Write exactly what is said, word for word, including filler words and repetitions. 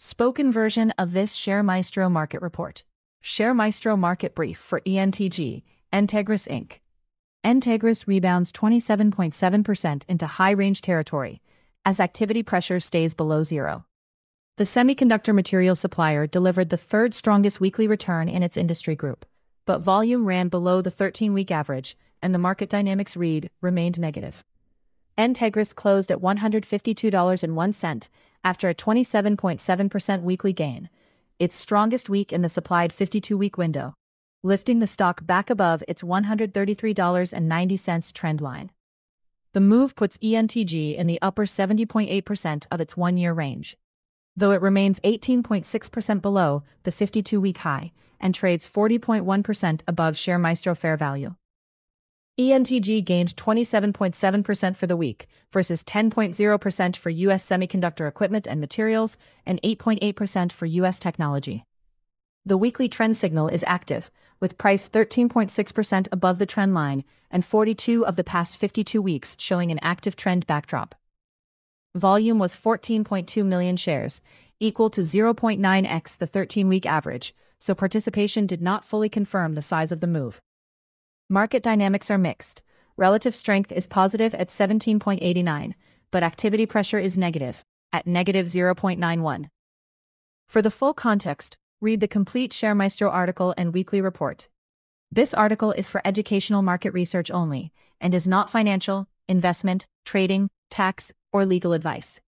Spoken version of this ShareMaestro Market Report. ShareMaestro Market Brief for E N T G, Entegris Incorporated. Entegris rebounds twenty-seven point seven percent into high-range territory, as activity pressure stays below zero. The semiconductor material supplier delivered the third strongest weekly return in its industry group, but volume ran below the thirteen-week average, and the market dynamics read remained negative. Entegris closed at one hundred fifty-two dollars and one cent after a twenty-seven point seven percent weekly gain, its strongest week in the supplied fifty-two-week window, lifting the stock back above its one hundred thirty-three dollars and ninety cents trend line. The move puts E N T G in the upper seventy point eight percent of its one-year range, though it remains eighteen point six percent below the fifty-two-week high and trades forty point one percent above ShareMaestro fair value. E N T G gained twenty-seven point seven percent for the week versus ten point zero percent for U S semiconductor equipment and materials and eight point eight percent for U S technology. The weekly trend signal is active, with price thirteen point six percent above the trend line and forty-two of the past fifty-two weeks showing an active trend backdrop. Volume was fourteen point two million shares, equal to zero point nine x the thirteen-week average, so participation did not fully confirm the size of the move. Market dynamics are mixed. Relative strength is positive at seventeen point eight nine, but activity pressure is negative, at negative zero point nine one. For the full context, read the complete ShareMaestro article and weekly report. This article is for educational market research only, and is not financial, investment, trading, tax, or legal advice.